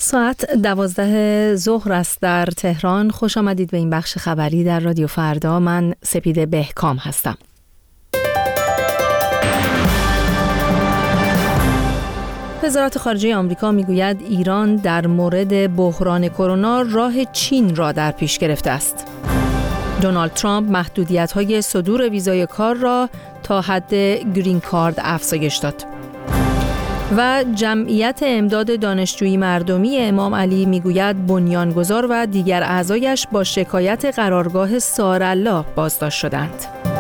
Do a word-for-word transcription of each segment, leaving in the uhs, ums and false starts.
ساعت دوازده ظهر است در تهران. خوش آمدید به این بخش خبری در رادیو فردا. من سپیده بهکام هستم. وزارت خارجه آمریکا میگوید ایران در مورد بحران کرونا راه چین را در پیش گرفته است. دونالد ترامپ محدودیت‌های صدور ویزای کار را تا حد گرین کارت افزایش داد. و جمعیت امداد دانشجویی مردمی امام علی میگوید بنیانگذار و دیگر اعضایش با شکایت قرارگاه سارالله بازداشت شدند.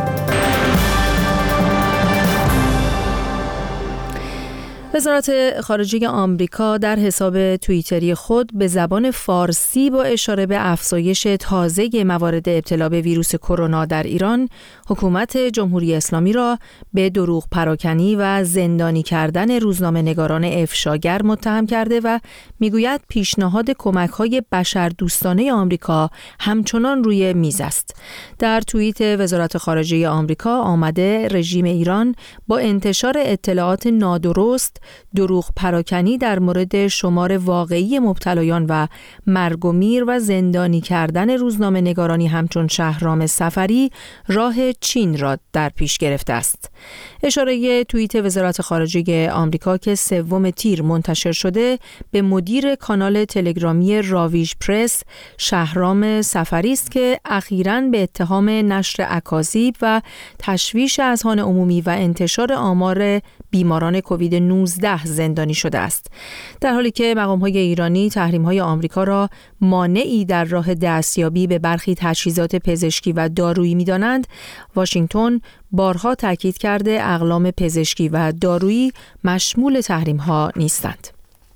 وزارت خارجه آمریکا در حساب توییتری خود به زبان فارسی با اشاره به افزایش تازه موارد ابتلا به ویروس کرونا در ایران، حکومت جمهوری اسلامی را به دروغ پراکنی و زندانی کردن روزنامه‌نگاران افشاگر متهم کرده و میگوید پیشنهاد کمک‌های بشردوستانه آمریکا همچنان روی میز است. در توییت وزارت خارجه آمریکا آمده رژیم ایران با انتشار اطلاعات نادرست، دروغ پراکنی در مورد شمار واقعی مبتلایان و مرگ و میر و زندانی کردن روزنامه نگارانی همچون شهرام سفری راه چین را در پیش گرفته است. اشاره توییت وزارت خارجه آمریکا که سوم تیر منتشر شده به مدیر کانال تلگرامی راویج پرس شهرام سفری است که اخیراً به اتهام نشر اکاذیب و تشویش اذهان عمومی و انتشار آمار بیماران کووید نوزده زندانی شده است. در حالی که مقام‌های ایرانی تحریم‌های آمریکا را مانعی در راه دستیابی به برخی تجهیزات پزشکی و دارویی می‌دانند، واشنگتن بارها تاکید کرده اقلام پزشکی و دارویی مشمول تحریم‌ها نیستند.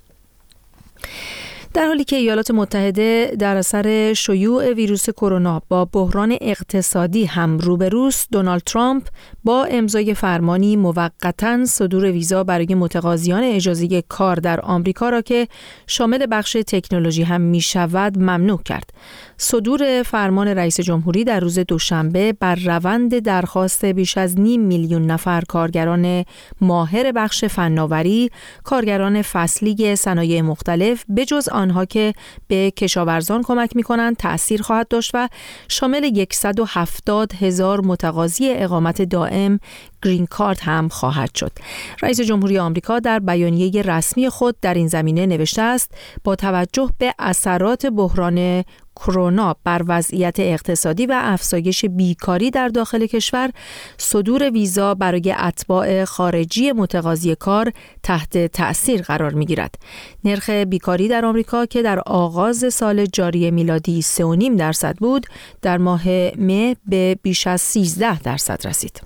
در حالی که ایالات متحده در اثر شیوع ویروس کرونا با بحران اقتصادی هم روبروست، دونالد ترامپ با امضای فرمانی موقتاً صدور ویزا برای متقاضیان اجازه کار در آمریکا را که شامل بخش تکنولوژی هم می شود ممنوع کرد. صدور فرمان رئیس جمهوری در روز دوشنبه بر روند درخواست بیش از نیم میلیون نفر کارگران ماهر بخش فناوری، کارگران فصلی صنایع مختلف بجز آنها که به کشاورزان کمک می‌کنند تأثیر خواهد داشت و شامل صد و هفتاد هزار متقاضی اقامت دائم گرین کارت هم خواهد شد. رئیس جمهوری آمریکا در بیانیه رسمی خود در این زمینه نوشته است با توجه به اثرات بحران کرونا بر وضعیت اقتصادی و افزایش بیکاری در داخل کشور، صدور ویزا برای اتباع خارجی متقاضی کار تحت تأثیر قرار می‌گیرد. نرخ بیکاری در آمریکا که در آغاز سال جاری میلادی سه و نیم درصد بود، در ماه مه به بیش از سیزده درصد رسید.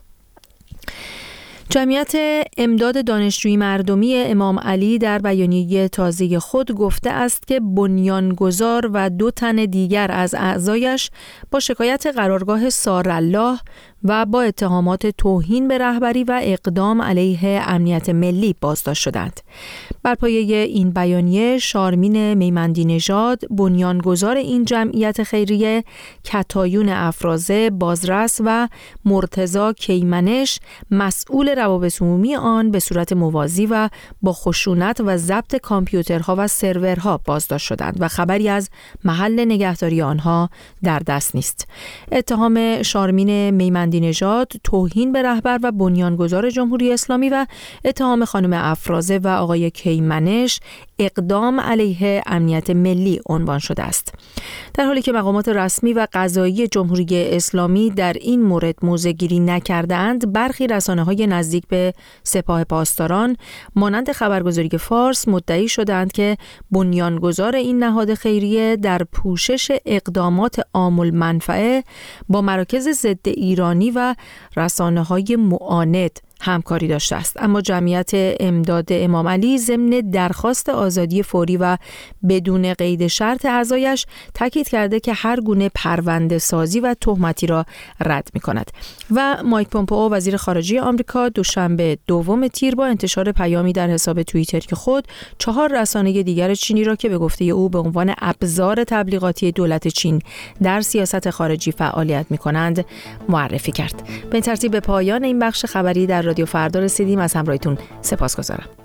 جمعیت امداد دانشجویی مردمی امام علی در بیانیه تازه خود گفته است که بنیانگذار و دو تن دیگر از اعضایش با شکایت قرارگاه سارالله و با اتهامات توهین به رهبری و اقدام علیه امنیت ملی بازداشت شدند. بر پایه این بیانیه شارمین میمندی نژاد، بنیانگذار این جمعیت خیریه، کتایون افرازه بازرس و مرتضی کیمنش، مسئول روابط عمومی آن، به صورت موازی و با خشونت و ضبط کامپیوترها و سرورها بازداشت شدند و خبری از محل نگهداری آنها در دست نیست. اتهام شارمین میمندی نژاد توهین به رهبر و بنیانگذار جمهوری اسلامی و اتهام خانم افرازه و آقای کیمنش اقدام علیه امنیت ملی عنوان شده است. در حالی که مقامات رسمی و قضایی جمهوری اسلامی در این مورد موضع گیری نکردند، برخی رسانه‌های نزدیک به سپاه پاسداران مانند خبرگزاری فارس مدعی شدند که بنیانگذار این نهاد خیریه در پوشش اقدامات عام المنفعه با مراکز ضد ایرانی و رسانه‌های معاند همکاری داشته است. اما جمعیت امداد امام علی ضمن درخواست آزادی فوری و بدون قید شرط اعضایش تاکید کرده که هر گونه پرونده سازی و تهمتی را رد می کند. و مایک پومپئو وزیر خارجه آمریکا دوشنبه دوم تیر با انتشار پیامی در حساب توییتری خود چهار رسانه دیگر چینی را که به گفته او به عنوان ابزار تبلیغاتی دولت چین در سیاست خارجی فعالیت می کنند معرفی کرد. به این ترتیب به پایان این بخش خبری در رادیو فردا رسیدیم. از همراهیتون سپاسگزارم.